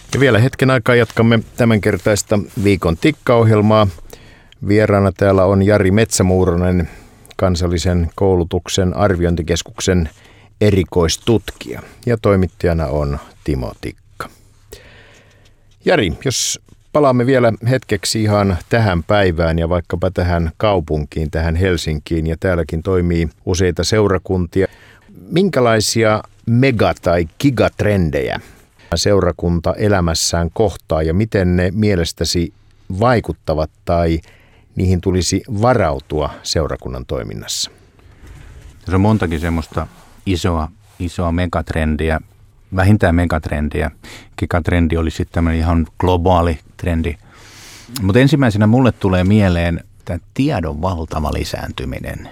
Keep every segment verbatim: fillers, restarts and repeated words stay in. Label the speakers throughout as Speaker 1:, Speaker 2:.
Speaker 1: Ja vielä hetken aikaa jatkamme tämänkertaista Viikon tikkaohjelmaa. Vieraana täällä on Jari Metsämuuronen, kansallisen koulutuksen arviointikeskuksen erikoistutkija. Ja toimittajana on Timo Tikka. Jari, jos palaamme vielä hetkeksi ihan tähän päivään ja vaikkapa tähän kaupunkiin, tähän Helsinkiin, ja täälläkin toimii useita seurakuntia. Minkälaisia mega- tai gigatrendejä seurakunta elämässään kohtaa ja miten ne mielestäsi vaikuttavat tai niihin tulisi varautua seurakunnan toiminnassa?
Speaker 2: Se on montakin semmoista isoa, isoa megatrendiä, vähintään megatrendiä. Gigatrendi oli sitten tämmöinen ihan globaali trendi. Mutta ensimmäisenä mulle tulee mieleen tämä tiedon valtava lisääntyminen.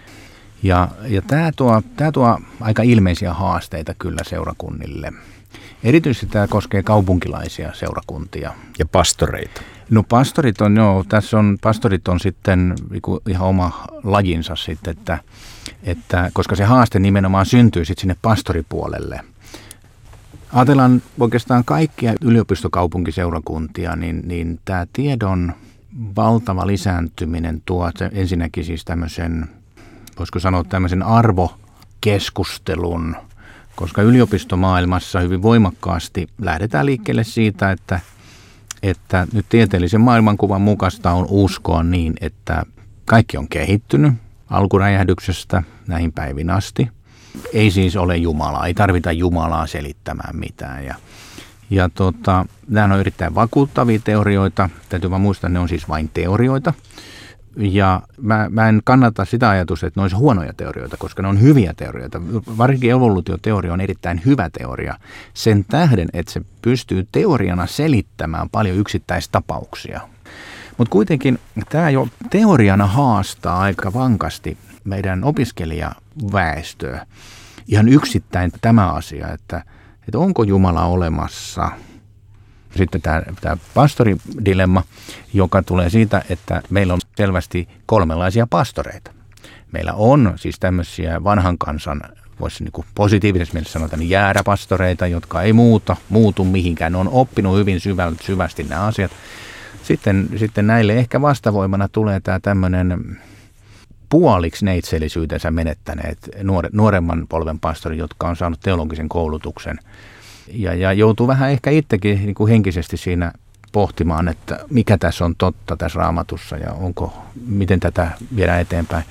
Speaker 2: Ja, ja tämä tuo, tämä tuo aika ilmeisiä haasteita kyllä seurakunnille. Erityisesti tämä koskee kaupunkilaisia seurakuntia.
Speaker 1: Ja pastoreita.
Speaker 2: No pastorit on, joo, tässä on, pastorit on sitten ihan oma lajinsa sitten, että, että koska se haaste nimenomaan syntyy sitten sinne pastoripuolelle. Ajatellaan oikeastaan kaikkia yliopistokaupunkiseurakuntia, niin, niin tämä tiedon valtava lisääntyminen tuo ensinnäkin siis tämmöisen, voisiko sanoa tämmöisen arvokeskustelun, koska yliopistomaailmassa hyvin voimakkaasti lähdetään liikkeelle siitä, että, että nyt tieteellisen maailmankuvan mukaista on uskoa niin, että kaikki on kehittynyt alkuräjähdyksestä näihin päivin asti. Ei siis ole Jumalaa, ei tarvita Jumalaa selittämään mitään. Ja, ja tota, nämä on erittäin vakuuttavia teorioita, täytyy vaan muistaa, että ne on siis vain teorioita. Ja mä, mä en kannata sitä ajatusta, että ne olisi huonoja teorioita, koska ne on hyviä teorioita. Varsinkin evoluutioteoria on erittäin hyvä teoria sen tähden, että se pystyy teoriana selittämään paljon yksittäistapauksia. Mutta kuitenkin tämä jo teoriana haastaa aika vankasti meidän opiskelijaväestöä. Ihan yksittäin tämä asia, että, että onko Jumala olemassa. Sitten tämä, tämä pastoridilemma, joka tulee siitä, että meillä on selvästi kolmenlaisia pastoreita. Meillä on siis tämmöisiä vanhan kansan, voisi niin kuin positiivisessa mielessä sanota, niin jääräpastoreita, jotka ei muuta, muutu mihinkään. Ne on oppinut hyvin syvästi, syvästi nämä asiat. Sitten, sitten näille ehkä vastavoimana tulee tämä tämmöinen puoliksi neitsellisyytensä menettäneet nuore, nuoremman polven pastori, jotka on saanut teologisen koulutuksen. Ja, ja joutuu vähän ehkä itsekin niin kuin henkisesti siinä pohtimaan, että mikä tässä on totta tässä Raamatussa ja onko, miten tätä viedään eteenpäin.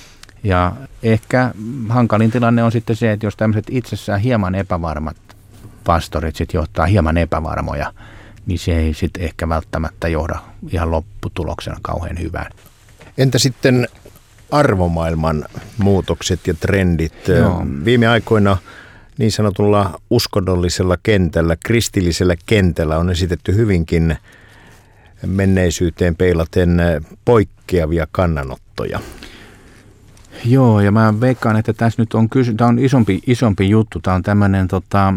Speaker 2: Ja ehkä hankalin tilanne on sitten se, että jos tämmöiset itsessään hieman epävarmat pastorit sitten johtaa hieman epävarmoja, niin se ei sitten ehkä välttämättä johda ihan lopputuloksena kauhean hyvään.
Speaker 1: Entä sitten arvomaailman muutokset ja trendit? Joo. Viime aikoina niin sanotulla uskonnollisella kentällä, kristillisellä kentällä on esitetty hyvinkin menneisyyteen peilaten poikkeavia kannanottoja.
Speaker 2: Joo, ja mä veikkaan, että tässä nyt on kysy- tämä on isompi, isompi juttu. Tämä on tämmöinen, tota,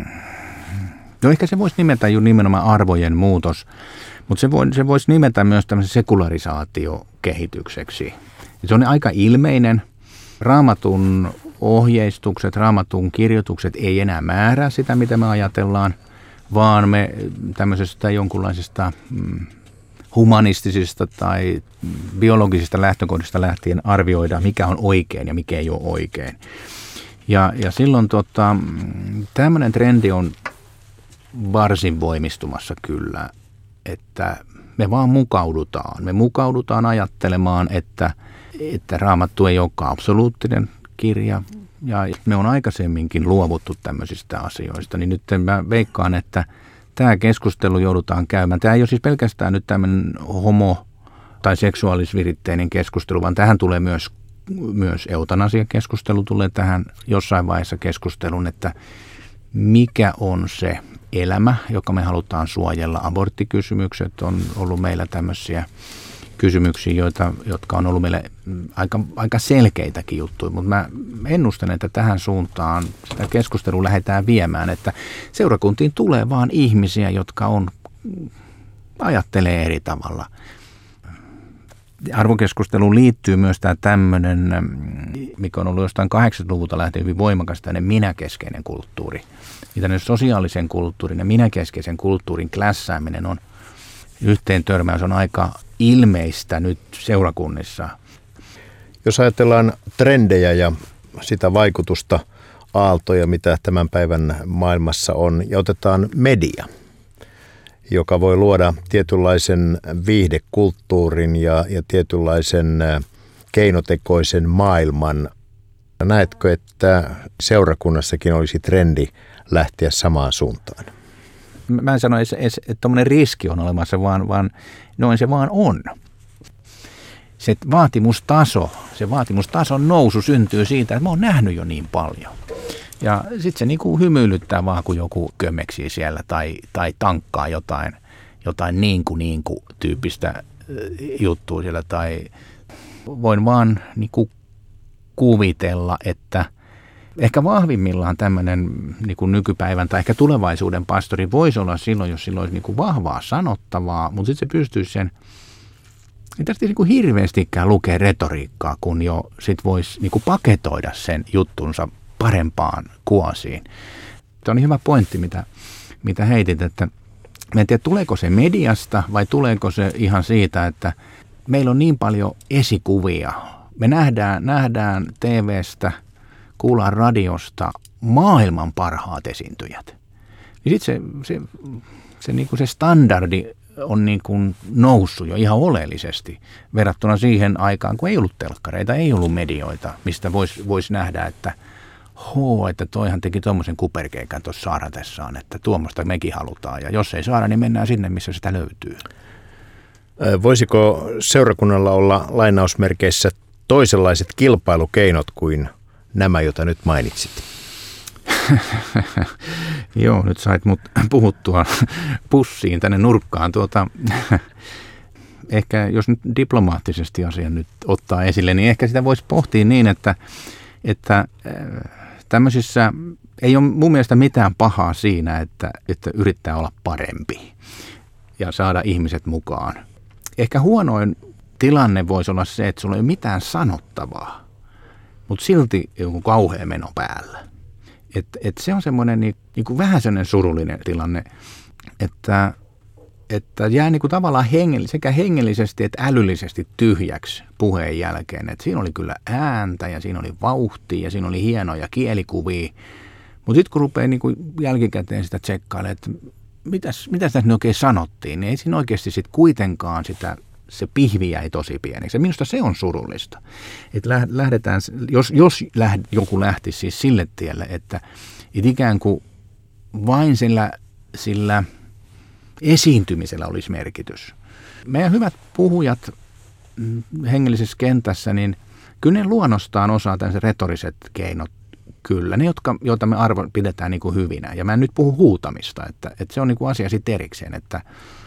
Speaker 2: no ehkä se voisi nimetä jo nimenomaan arvojen muutos, mutta se, voi, se voisi nimetä myös tämmöisen sekularisaatiokehitykseksi. Se on aika ilmeinen. Raamatun ohjeistukset, Raamatun kirjoitukset ei enää määrää sitä, mitä me ajatellaan, vaan me tämmöisestä jonkunlaisesta mm, humanistisista tai biologisista lähtökohdista lähtien arvioidaan, mikä on oikein ja mikä ei ole oikein. Ja, ja silloin tota, tämmöinen trendi on varsin voimistumassa kyllä, että me vaan mukaudutaan. Me mukaudutaan ajattelemaan, että, että Raamattu ei olekaan absoluuttinen kirja, ja me on aikaisemminkin luovuttu tämmöisistä asioista, niin nyt mä veikkaan, että tämä keskustelu joudutaan käymään. Tämä ei ole siis pelkästään nyt tämmöinen homo- tai seksuaalisviritteinen keskustelu, vaan tähän tulee myös, myös eutanasiakeskustelu tulee tähän jossain vaiheessa keskustelun, että mikä on se elämä, joka me halutaan suojella. Aborttikysymykset on ollut meillä tämmöisiä kysymyksiä, joita, jotka on ollut meille aika, aika selkeitäkin juttuja, mutta mä ennustan, että tähän suuntaan sitä keskustelua lähdetään viemään, että seurakuntiin tulee vaan ihmisiä, jotka on, ajattelee eri tavalla. arvokeskusteluun liittyy myös tämä tämmöinen, mikä on ollut jostain kahdeksankymmentäluvulta lähtien hyvin voimakas, tämmöinen minäkeskeinen kulttuuri. Ja tämmöinen sosiaalisen kulttuurin ja minäkeskeisen kulttuurin klässääminen on yhteen törmäys on aika ilmeistä nyt seurakunnissa.
Speaker 1: Jos ajatellaan trendejä ja sitä vaikutusta, aaltoja, mitä tämän päivän maailmassa on, ja otetaan media, joka voi luoda tietynlaisen viihdekulttuurin ja, ja tietynlaisen keinotekoisen maailman. Näetkö, että seurakunnassakin olisi trendi lähteä samaan suuntaan?
Speaker 2: Mä en sano, että tuommoinen riski on olemassa, vaan, vaan noin se vaan on. Se vaatimustaso, se vaatimustason nousu syntyy siitä, että mä oon nähnyt jo niin paljon. Ja sitten se niinku hymyilyttää vaan, kun joku kömmeksii siellä tai, tai tankkaa jotain, jotain niinku niinku tyyppistä juttua siellä. Tai voin vaan niinku kuvitella, että ehkä vahvimmillaan tämmöinen niinku nykypäivän tai ehkä tulevaisuuden pastori voisi olla silloin, jos silloin olisi niinku vahvaa sanottavaa, mutta sitten se pystyisi sen, ei tästä niinku hirveästikään lukea retoriikkaa, kun jo sit voisi niinku paketoida sen juttunsa parempaan kuosiin. Tämä on hyvä pointti, mitä, mitä heitit, että mä en tiedä, tuleeko se mediasta vai tuleeko se ihan siitä, että meillä on niin paljon esikuvia. Me nähdään, nähdään T V:stä, kuullaan radiosta maailman parhaat esiintyjät. Niin sitten se, se, se, niin kuin se standardi on niin kuin noussut jo ihan oleellisesti verrattuna siihen aikaan, kun ei ollut telkkareita, ei ollut medioita, mistä voisi vois nähdä, että hoo, että toihan teki tuommoisen kuperkeikan tuossa saaratessaan, että tuommoista mekin halutaan. Ja jos ei saada, niin mennään sinne, missä sitä löytyy.
Speaker 1: Voisiko seurakunnalla olla lainausmerkeissä toisenlaiset kilpailukeinot kuin nämä, joita nyt mainitsit?
Speaker 2: Joo, nyt sait mut puhuttua pussiin tänne nurkkaan. Tuota, ehkä jos nyt diplomaattisesti asian nyt ottaa esille, niin ehkä sitä voisi pohtia niin, että, että tämmöisissä ei ole mun mielestä mitään pahaa siinä, että, että yrittää olla parempi ja saada ihmiset mukaan. Ehkä huonoin tilanne voisi olla se, että sulla ei ole mitään sanottavaa, mutta silti joku kauhea meno päällä. Et, et se on semmoinen niin, niin kuin vähän semmoinen surullinen tilanne, että, että jää niin kuin tavallaan hengell, sekä hengellisesti että älyllisesti tyhjäksi puheen jälkeen. Et siinä oli kyllä ääntä ja siinä oli vauhtia ja siinä oli hienoja kielikuvia, mutta sitten kun rupeaa niin kuin jälkikäteen sitä tsekkailemaan, että mitäs, mitäs tässä oikein sanottiin, niin ei siinä oikeasti sitten kuitenkaan sitä, se pihvi jäi tosi pieneksi. Ja minusta se on surullista. Että lähdetään, jos, jos lähd, joku lähtisi siis sille tielle, että, että ikään kuin vain sillä, sillä esiintymisellä olisi merkitys. Meidän hyvät puhujat hengellisessä kentässä, niin kyllä ne luonnostaan osaa tällaiset retoriset keinot. Kyllä, ne, jotka, joita me arvo pidetään niin kuin hyvinä. Ja mä en nyt puhu huutamista, että, että se on niin kuin asia sitten erikseen, että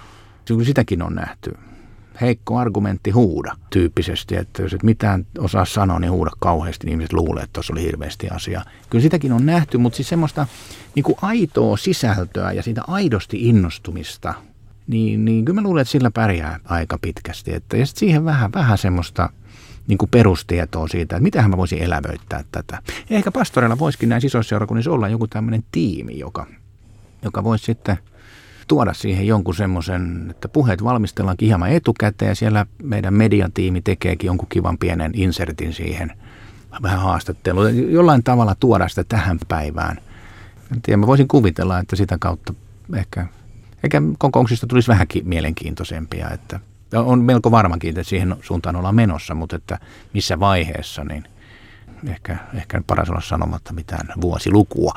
Speaker 2: sitäkin on nähty. Heikko argumentti, huuda tyyppisesti, että jos et mitään osaa sanoa, niin huuda kauheasti, niin ihmiset luulee, että tuossa oli hirveästi asiaa. Kyllä sitäkin on nähty, mutta siis semmoista niin kuin aitoa sisältöä ja siitä aidosti innostumista, niin, niin kyllä mä luulen, että sillä pärjää aika pitkästi. Että, ja sitten siihen vähän, vähän semmoista niin kuin perustietoa siitä, että mitähän mä voisin elävöittää tätä. Ja ehkä pastoreilla voisikin näissä isoissa seurakunnissa olla joku tämmöinen tiimi, joka, joka voisi sitten tuoda siihen jonkun semmoisen, että puheet valmistellaankin hieman etukäteen ja siellä meidän mediatiimi tekeekin jonkun kivan pienen insertin siihen, vähän haastattelua, jollain tavalla tuoda sitä tähän päivään. En tiedä, mä voisin kuvitella, että sitä kautta ehkä, ehkä kokouksista tulisi vähänkin mielenkiintoisempia, että on melko varmakin, että siihen suuntaan ollaan menossa, mutta että missä vaiheessa, niin ehkä, ehkä paras olla sanomatta mitään vuosilukua.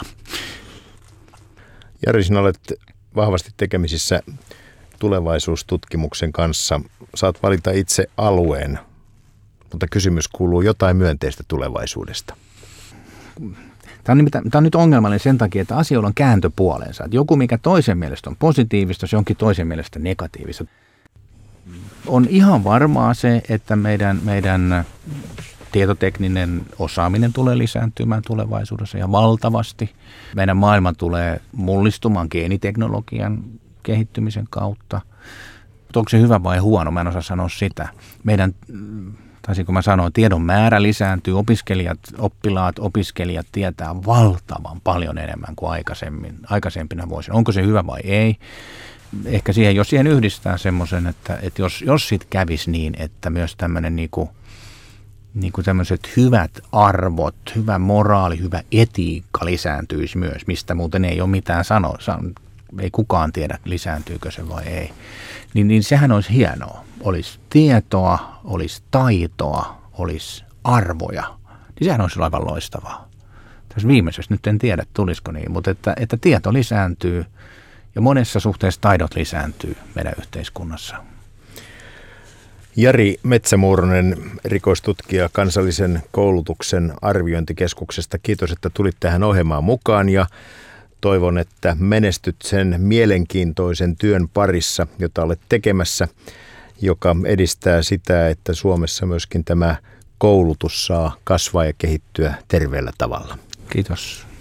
Speaker 1: Jari, sinä olet vahvasti tekemisissä tulevaisuustutkimuksen kanssa. Saat valita itse alueen, mutta kysymys kuuluu jotain myönteistä tulevaisuudesta.
Speaker 2: Tämä on, tämä on nyt ongelmallinen sen takia, että asioilla on kääntöpuolensa. Että joku, mikä toisen mielestä on positiivista, se onkin toisen mielestä negatiivista. On ihan varmaa se, että meidän, meidän tietotekninen osaaminen tulee lisääntymään tulevaisuudessa ja valtavasti. Meidän maailma tulee mullistumaan geeniteknologian kehittymisen kautta. Mutta onko se hyvä vai huono? Mä en osaa sanoa sitä. Meidän, tai kun mä sanoin, tiedon määrä lisääntyy, opiskelijat, oppilaat, opiskelijat tietää valtavan paljon enemmän kuin aikaisemmin, aikaisempina vuosina. Onko se hyvä vai ei? Ehkä siihen, jos siihen yhdistää semmoisen, että, että jos, jos sit kävisi niin, että myös tämmöinen niinku, niinku tämmöiset hyvät arvot, hyvä moraali, hyvä etiikka lisääntyisi myös, mistä muuten ei ole mitään sanoa, ei kukaan tiedä lisääntyykö se vai ei, niin, niin sehän olisi hienoa. Olisi tietoa, olisi taitoa, olisi arvoja, niin sehän olisi aivan loistavaa. Tässä viimeisessä nyt en tiedä, tulisiko niin, mutta että, että tieto lisääntyy ja monessa suhteessa taidot lisääntyy meidän yhteiskunnassa.
Speaker 1: Jari Metsämuuronen, erikoistutkija Kansallisen koulutuksen arviointikeskuksesta. Kiitos, että tulit tähän ohjelmaan mukaan ja toivon, että menestyt sen mielenkiintoisen työn parissa, jota olet tekemässä, joka edistää sitä, että Suomessa myöskin tämä koulutus saa kasvaa ja kehittyä terveellä tavalla.
Speaker 2: Kiitos.